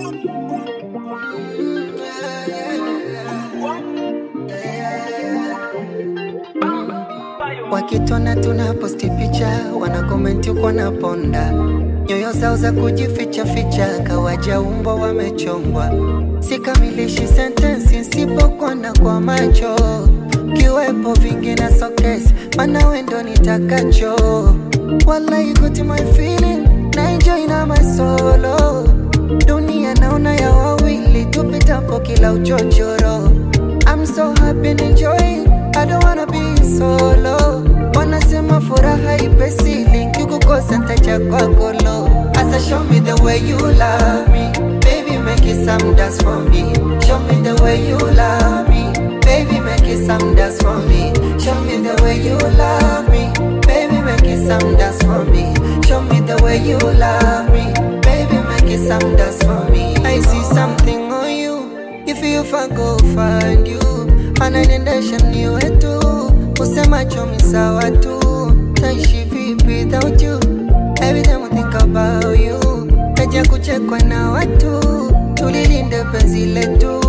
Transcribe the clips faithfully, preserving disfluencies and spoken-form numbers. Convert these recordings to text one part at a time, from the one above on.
Wakitona tunaposti picha, wanakomenti uko na ponda. Nyoyo zao za kujificha ficha, kawaja umbo wamechongwa. Sikamilishi sentensi nsipokona kwa macho. Kiwepo vingi na sokesi, mana wendo nitakacho. Wallahi got my feeling, na enjoy na my solo. Dunia naona ya wawili, tupitapo kila uchochoro. I'm so happy and enjoying, I don't wanna be solo. Wanasema furaha ipesi, linki kukosa ntacha kwa kolo. Asa show me the way you love me, baby make it some dance for me. Show me the way you love me, baby make it some dance for me. Show me the way you love me, baby make it some dance for me. Show me the way you love me, baby make it some dance for me. I see something on you, if you find go find you. Ananendesha ni wetu, usema chomi sawa tu. Taishi vipi without you, every time I think about you. Kaja kuchekwa na watu, tulilinde penzi letu.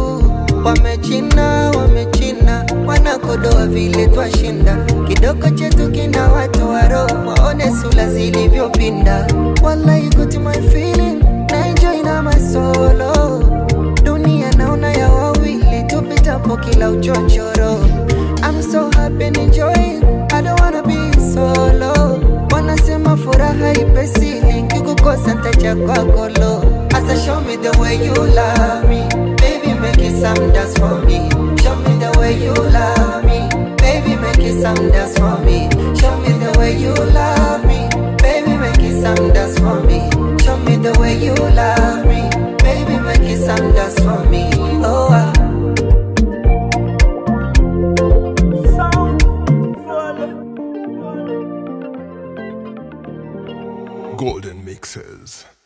Wamechina, wamechina, wanakodoa vile twashinda. Kidogo chetu kina watu waro, waone sula zilivyopinda. Wallahi got my feeling, na enjoy na my solo. Dunia naona ya wawili, tupitapo kila uchochoro. I'm so happy and enjoying, I don't wanna be solo. Wanasema furaha ipesi, linki kukosa ntacha kwa kolo. Asa show me the way you love me, baby make it some dance for me. Show me the way you love me, baby make it some dance for me. Show me the way you love me, baby make it some dance for me. Show me the way you love me, baby make it some dance for me. Oh uh. Golden Mixes.